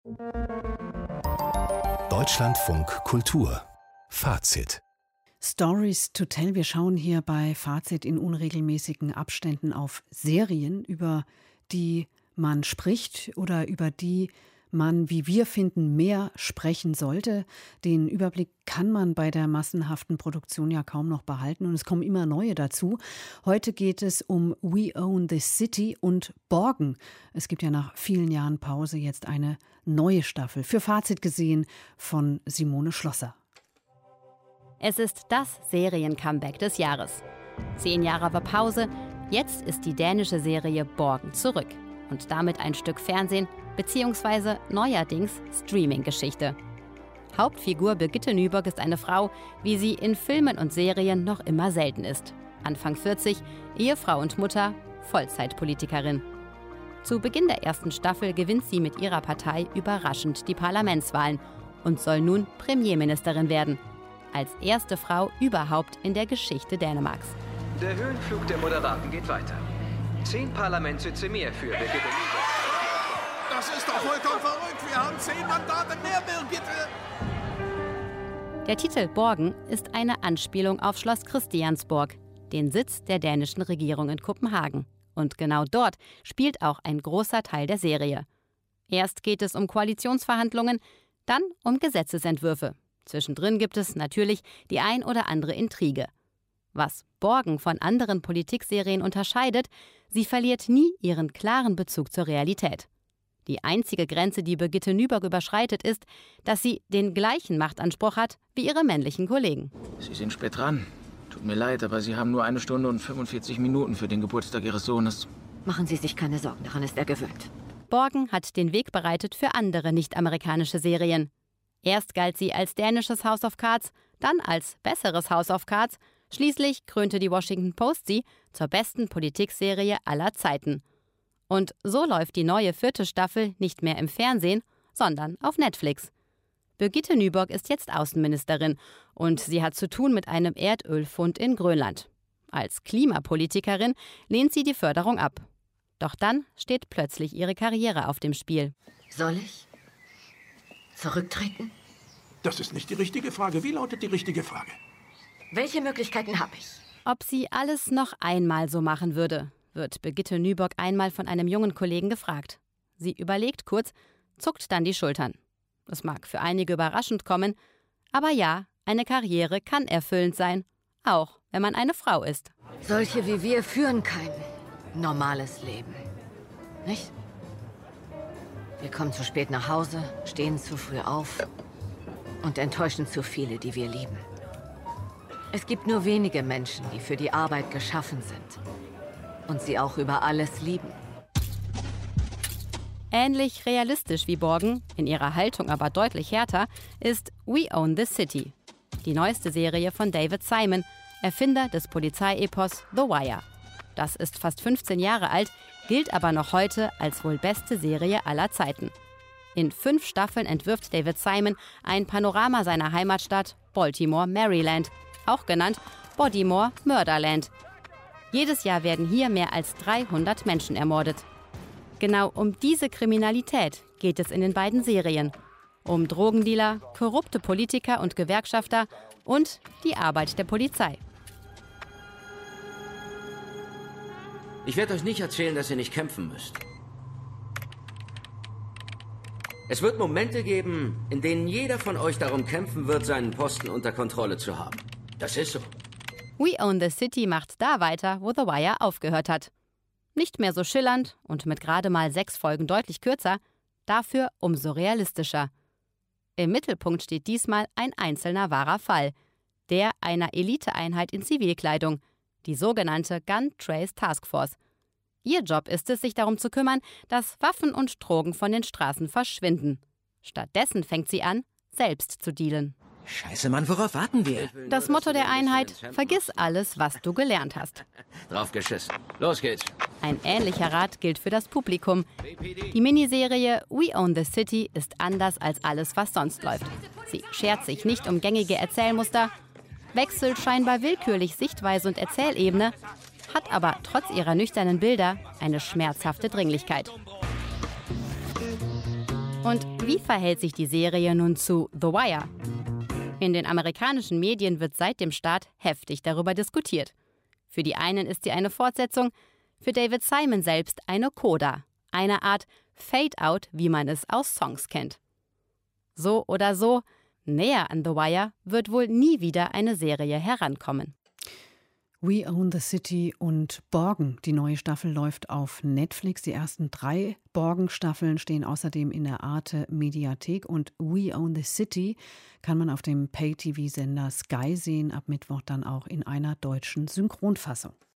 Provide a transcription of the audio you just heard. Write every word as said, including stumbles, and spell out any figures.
Deutschlandfunk Kultur Fazit. Stories to tell. Wir schauen hier bei Fazit in unregelmäßigen Abständen auf Serien, über die man spricht oder über die man, wie wir finden, mehr sprechen sollte. Den Überblick kann man bei der massenhaften Produktion ja kaum noch behalten und es kommen immer neue dazu. Heute geht es um We Own the City und Borgen. Es gibt ja nach vielen Jahren Pause jetzt eine neue Staffel. Für Fazit gesehen von Simone Schlosser. Es ist das Serien-Comeback des Jahres. Zehn Jahre war Pause, jetzt ist die dänische Serie Borgen zurück. Und damit ein Stück Fernsehen bzw. neuerdings Streaming-Geschichte. Hauptfigur Birgitte Nyborg ist eine Frau, wie sie in Filmen und Serien noch immer selten ist. Anfang vierzig, Ehefrau und Mutter, Vollzeitpolitikerin. Zu Beginn der ersten Staffel gewinnt sie mit ihrer Partei überraschend die Parlamentswahlen und soll nun Premierministerin werden. Als erste Frau überhaupt in der Geschichte Dänemarks. Der Höhenflug der Moderaten geht weiter. Zehn Parlamentssitze mehr für Birgitte Nyborg. Das ist doch vollkommen verrückt. Wir haben zehn Mandate mehr, Birgitte. Der Titel Borgen ist eine Anspielung auf Schloss Christiansborg, den Sitz der dänischen Regierung in Kopenhagen. Und genau dort spielt auch ein großer Teil der Serie. Erst geht es um Koalitionsverhandlungen, dann um Gesetzesentwürfe. Zwischendrin gibt es natürlich die ein oder andere Intrige. Was Borgen von anderen Politikserien unterscheidet, sie verliert nie ihren klaren Bezug zur Realität. Die einzige Grenze, die Birgitte Nyborg überschreitet, ist, dass sie den gleichen Machtanspruch hat wie ihre männlichen Kollegen. Sie sind spät dran. Tut mir leid, aber Sie haben nur eine Stunde und fünfundvierzig Minuten für den Geburtstag Ihres Sohnes. Machen Sie sich keine Sorgen, daran ist er gewöhnt. Borgen hat den Weg bereitet für andere nicht-amerikanische Serien. Erst galt sie als dänisches House of Cards, dann als besseres House of Cards. Schließlich krönte die Washington Post sie zur besten Politikserie aller Zeiten. Und so läuft die neue vierte Staffel nicht mehr im Fernsehen, sondern auf Netflix. Birgitte Nyborg ist jetzt Außenministerin und sie hat zu tun mit einem Erdölfund in Grönland. Als Klimapolitikerin lehnt sie die Förderung ab. Doch dann steht plötzlich ihre Karriere auf dem Spiel. Soll ich zurücktreten? Das ist nicht die richtige Frage. Wie lautet die richtige Frage? Welche Möglichkeiten habe ich? Ob sie alles noch einmal so machen würde, wird Birgitte Nyborg einmal von einem jungen Kollegen gefragt. Sie überlegt kurz, zuckt dann die Schultern. Es mag für einige überraschend kommen, aber ja, eine Karriere kann erfüllend sein, auch wenn man eine Frau ist. Solche wie wir führen kein normales Leben, nicht? Wir kommen zu spät nach Hause, stehen zu früh auf und enttäuschen zu viele, die wir lieben. Es gibt nur wenige Menschen, die für die Arbeit geschaffen sind und sie auch über alles lieben. Ähnlich realistisch wie Borgen, in ihrer Haltung aber deutlich härter, ist We Own the City, die neueste Serie von David Simon, Erfinder des Polizeiepos The Wire. Das ist fast fünfzehn Jahre alt, gilt aber noch heute als wohl beste Serie aller Zeiten. In fünf Staffeln entwirft David Simon ein Panorama seiner Heimatstadt Baltimore, Maryland, auch genannt Bodymore Murderland. Jedes Jahr werden hier mehr als dreihundert Menschen ermordet. Genau um diese Kriminalität geht es in den beiden Serien. Um Drogendealer, korrupte Politiker und Gewerkschafter und die Arbeit der Polizei. Ich werde euch nicht erzählen, dass ihr nicht kämpfen müsst. Es wird Momente geben, in denen jeder von euch darum kämpfen wird, seinen Posten unter Kontrolle zu haben. Das ist so. We Own the City macht da weiter, wo The Wire aufgehört hat. Nicht mehr so schillernd und mit gerade mal sechs Folgen deutlich kürzer, dafür umso realistischer. Im Mittelpunkt steht diesmal ein einzelner wahrer Fall, der einer Eliteeinheit in Zivilkleidung, die sogenannte Gun Trace Task Force. Ihr Job ist es, sich darum zu kümmern, dass Waffen und Drogen von den Straßen verschwinden. Stattdessen fängt sie an, selbst zu dealen. Scheiße, Mann, worauf warten wir? Das Motto der Einheit: Vergiss alles, was du gelernt hast. Drauf geschissen. Los geht's. Ein ähnlicher Rat gilt für das Publikum. Die Miniserie We Own the City ist anders als alles, was sonst läuft. Sie schert sich nicht um gängige Erzählmuster, wechselt scheinbar willkürlich Sichtweise und Erzählebene, hat aber trotz ihrer nüchternen Bilder eine schmerzhafte Dringlichkeit. Und wie verhält sich die Serie nun zu The Wire? In den amerikanischen Medien wird seit dem Start heftig darüber diskutiert. Für die einen ist sie eine Fortsetzung, für David Simon selbst eine Coda, eine Art Fade-out, wie man es aus Songs kennt. So oder so, näher an The Wire wird wohl nie wieder eine Serie herankommen. We Own the City und Borgen. Die neue Staffel läuft auf Netflix. Die ersten drei Borgen-Staffeln stehen außerdem in der Arte-Mediathek. Und We Own the City kann man auf dem Pay-T V-Sender Sky sehen, ab Mittwoch dann auch in einer deutschen Synchronfassung.